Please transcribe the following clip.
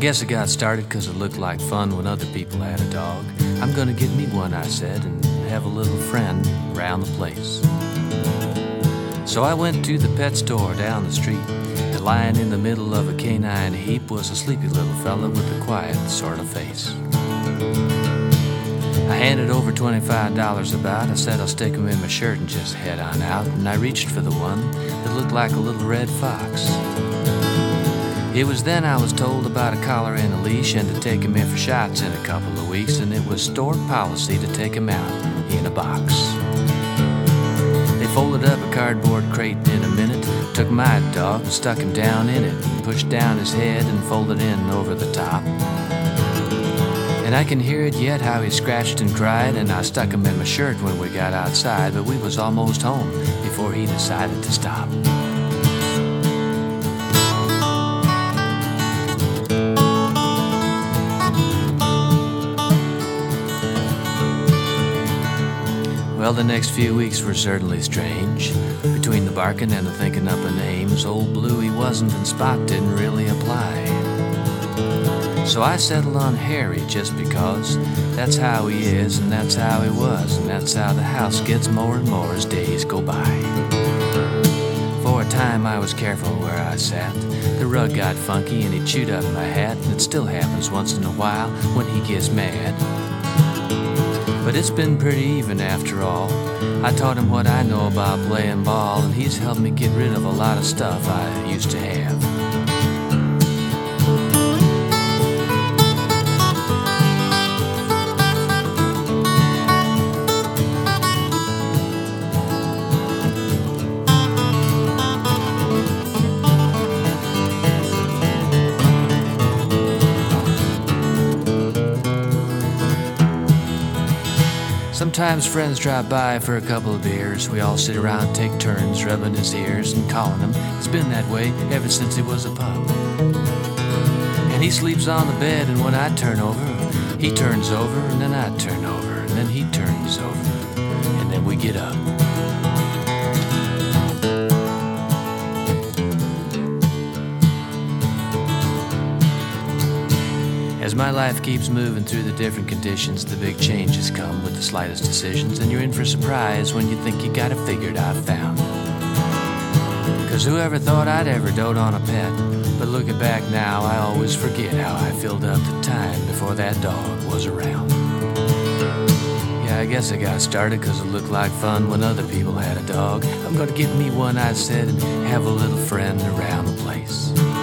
guess it got started 'cause it looked like fun when other people had a dog. I'm gonna get me one, I said, and have a little friend around the place. So I went to the pet store down the street, and lying in the middle of a canine heap was a sleepy little fella with a quiet sort of face. I handed over $25 about. I said I'll stick him in my shirt and just head on out, and I reached for the one that looked like a little red fox. It was then I was told about a collar and a leash and to take him in for shots in a couple of weeks, and it was store policy to take him out in a box. They folded up a cardboard crate in a minute, took my dog and stuck him down in it, and pushed down his head and folded in over the top. And I can hear it yet, how he scratched and cried, and I stuck him in my shirt when we got outside, but we was almost home before he decided to stop. Well, the next few weeks were certainly strange. Between the barking and the thinking up of names, old Bluey wasn't and Spot didn't really apply. So I settled on Harry just because that's how he is and that's how he was, and that's how the house gets more and more as days go by. For a time I was careful where I sat. The rug got funky and he chewed up my hat, and it still happens once in a while when he gets mad. But it's been pretty even after all. I taught him what I know about playing ball, and he's helped me get rid of a lot of stuff I used to have. Sometimes friends drop by for a couple of beers. We all sit around and take turns rubbing his ears and calling him. It's been that way ever since he was a pup. And he sleeps on the bed, and when I turn over, he turns over, and then I turn over, and then he turns over, and then we get up. As my life keeps moving through the different conditions, the big changes come with the slightest decisions, and you're in for a surprise when you think you got it figured out found. 'Cause whoever thought I'd ever dote on a pet? But looking back now, I always forget how I filled up the time before that dog was around. Yeah, I guess I got started 'cause it looked like fun when other people had a dog. I'm gonna get me one, I said, and have a little friend around the place.